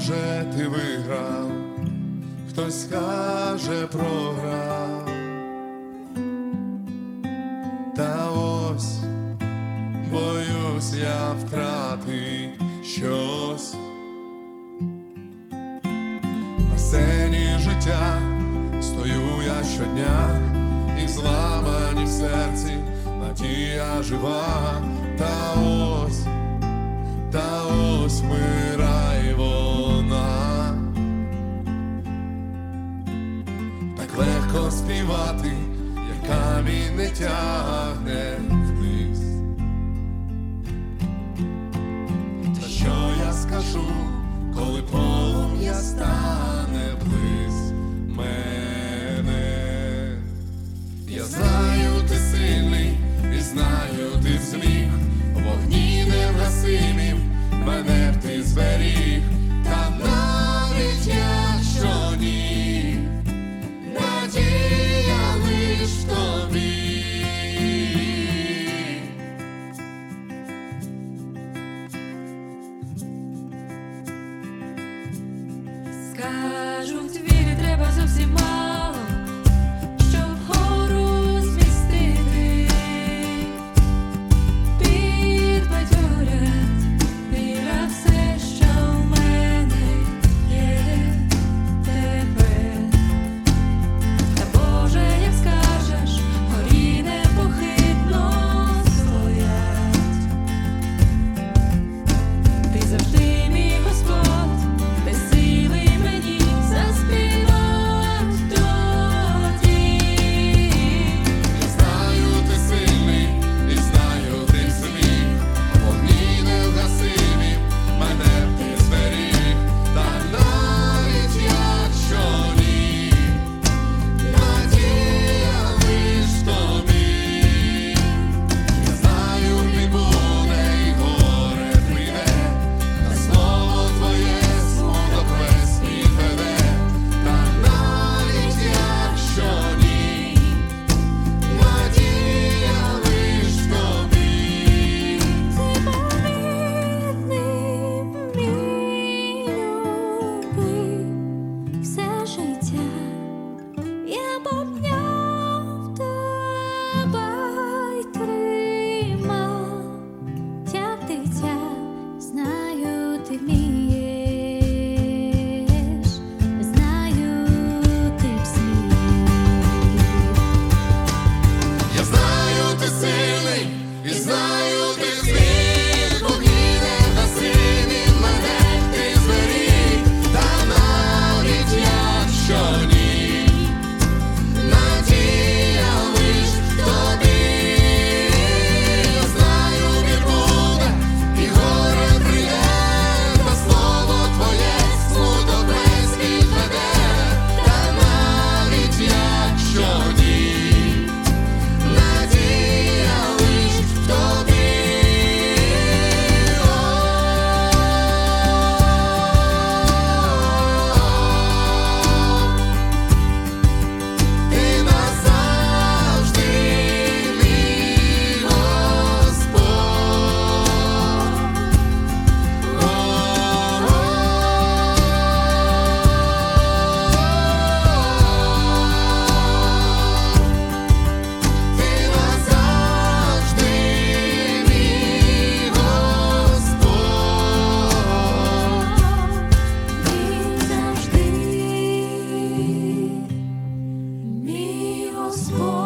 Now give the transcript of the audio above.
скаже, ти виграв, хтось скаже, програв. Та ось боюсь я втратить щось. На сцені життя стою я щодня, і зламані в серці надія жива. Та ось вмирає вона. Так легко співати, як камінь не тягне вниз. Та що я скажу, коли полум'я стане близь мене? Я знаю, ти сильний, і знаю, ти зміг вогні невгасимів мене б ти зберіг. Та навіть якщо ні, надія лиш в тобі. Скажуть, вірі треба зовсім мало, щоб гору змістити. Підбадьорять віра все, що в мене є тебе. Та Боже, як скажеш, горі непохитно стоять. Ти завжди мій Господь, без сили мені заспівать тоді. Я знаю, ти сильний, і знаю, ти зміг вогні невгасимі мене б ти зберіг. Та навіть якщо ні, надія лиш в тобі. Я знаю, біль буде і горе прийде, та слово твоє смуток весь відведе. Та навіть якщо ні, надія лиш в тобі. Ти помітний, мій любий, все життя я обняв тебе й тримав, як дитя, знаю, ти вмієш, знаю, ти б зміг. Я знаю, ти сильний, і знаю, ти зміг вогні невгасимі мене б ти зберіг. Та навіть якщо ні, надія лиш в тобі. Я знаю, біль буде і горе прийде, та слово твоє смуток весь відведе. Та навіть якщо ні, надія лиш в тобі. Ти назавжди мій Господь. Ти назавжди мій Господь. Він завжди мій Господь.